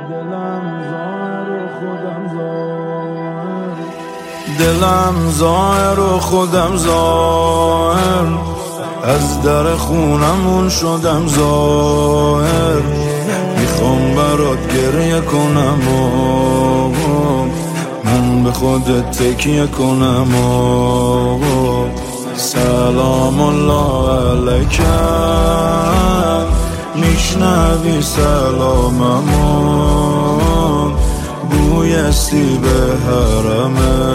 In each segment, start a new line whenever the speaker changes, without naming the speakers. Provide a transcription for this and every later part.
دلم ظاهر و خودم ظاهر، از در خونمون شدم ظاهر. میخوام برات گریه کنم و من به خودت تکیه کنم و سلام الله علیکم. میشنوی سلاممون، بوی سیب حرمه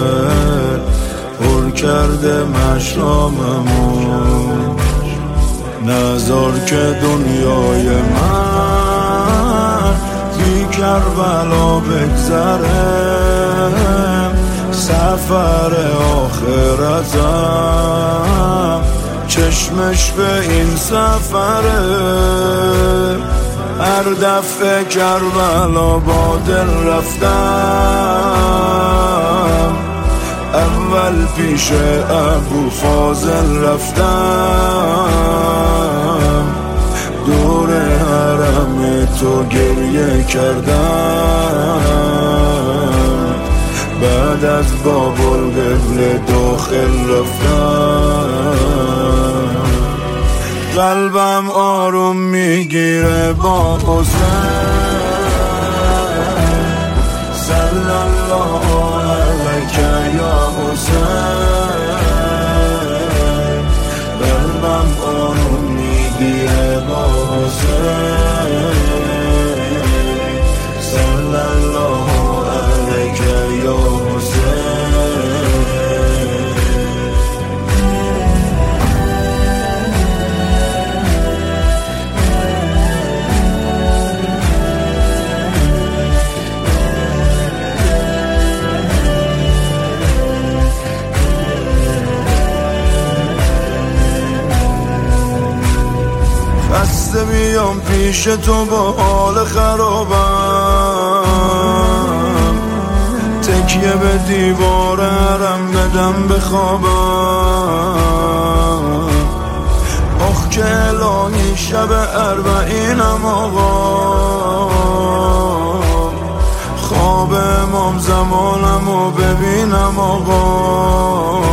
پر کرده مشاممون. نذار که دنیای من بی کربلا بگذره، سفر آخرتم چشمش به این سفره. هر دفعه کربلا با دل رفتم، اول پیش ابو فاضل رفتم، دور حرم تو گریه کردم، بعد از باب القبله داخل رفتم. قلبم آروم میگیره با حسین، صلی الله علیک یا حسین. قلبم آروم میگیره با حسین، صلی الله علیک یا حسین. خسته بیام پیش تو با حال خرابم، تکیه به دیوار حرم بدم بخوابم. آخ که الهی شب اربعینم آقا، خواب امام زمانمو ببینم آقا.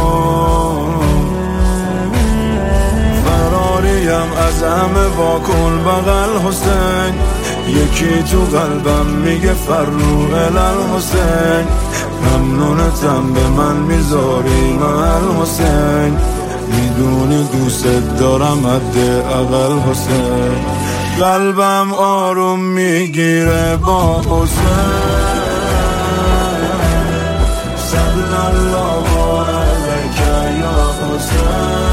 از همه واکن بغل حسین، یکی تو قلبم میگه فرو الحسین. ممنونتم به من میذاری محل حسین، میدونی دوست دارم حد اقل حسین. قلبم آروم میگیره با حسین، صلی الله علیک یا حسین.